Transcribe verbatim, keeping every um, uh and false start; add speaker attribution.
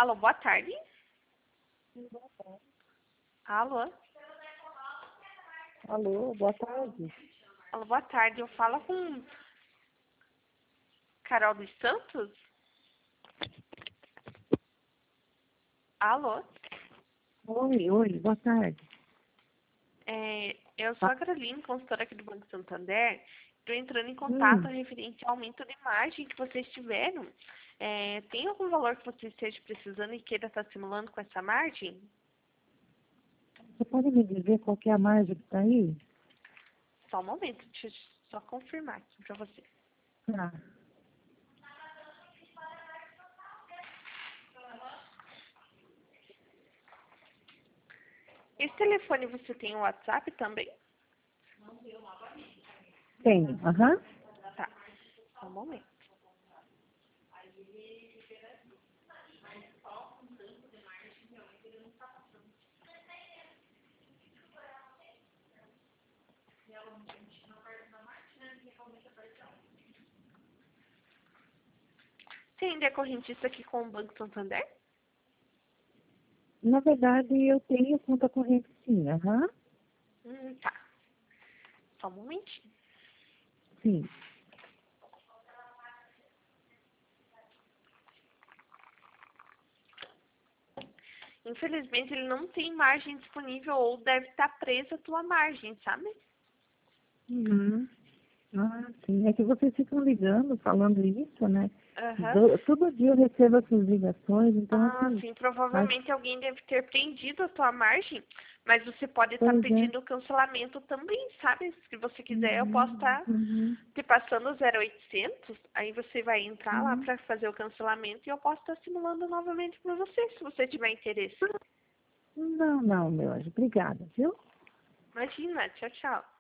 Speaker 1: Alô, boa tarde. Alô?
Speaker 2: Alô, boa tarde.
Speaker 1: Alô, boa tarde. Eu falo com Carol dos Santos? Alô?
Speaker 2: Oi, oi, boa tarde.
Speaker 1: É, eu sou a Caroline, consultora aqui do Banco Santander. Estou entrando em
Speaker 2: Hum,
Speaker 1: contato referente ao aumento de margem que vocês tiveram. É, tem algum valor que você esteja precisando e queira estar simulando com essa margem?
Speaker 2: você pode me dizer qual que é a margem que está aí?
Speaker 1: Só um momento, deixa eu só confirmar aqui para você.
Speaker 2: Tá.
Speaker 1: Esse telefone você tem o WhatsApp também?
Speaker 2: Tenho, aham.
Speaker 1: Tá, só um momento. Você ainda é correntista aqui com o Banco Santander?
Speaker 2: Na verdade, eu tenho conta corrente sim, aham.
Speaker 1: Hum, tá. Só um momentinho.
Speaker 2: Sim.
Speaker 1: Infelizmente, ele não tem margem disponível ou deve estar presa a tua margem, sabe?
Speaker 2: Uhum. Ah, sim. É que vocês ficam ligando, falando isso, né?
Speaker 1: Aham.
Speaker 2: Do- todo dia eu recebo essas ligações, então
Speaker 1: Ah,
Speaker 2: assim,
Speaker 1: sim,
Speaker 2: acho,
Speaker 1: provavelmente alguém deve ter prendido a tua margem, mas você pode estar
Speaker 2: pois é.
Speaker 1: pedindo o cancelamento também, sabe? Se você quiser, eu posso
Speaker 2: Uhum,
Speaker 1: estar
Speaker 2: uhum,
Speaker 1: te passando o zero oitocentos, aí você vai entrar lá
Speaker 2: uhum.
Speaker 1: para fazer o cancelamento e eu posso estar simulando novamente para você, se você tiver interesse.
Speaker 2: Não, não, meu anjo. Obrigada, viu?
Speaker 1: Imagina, tchau, tchau.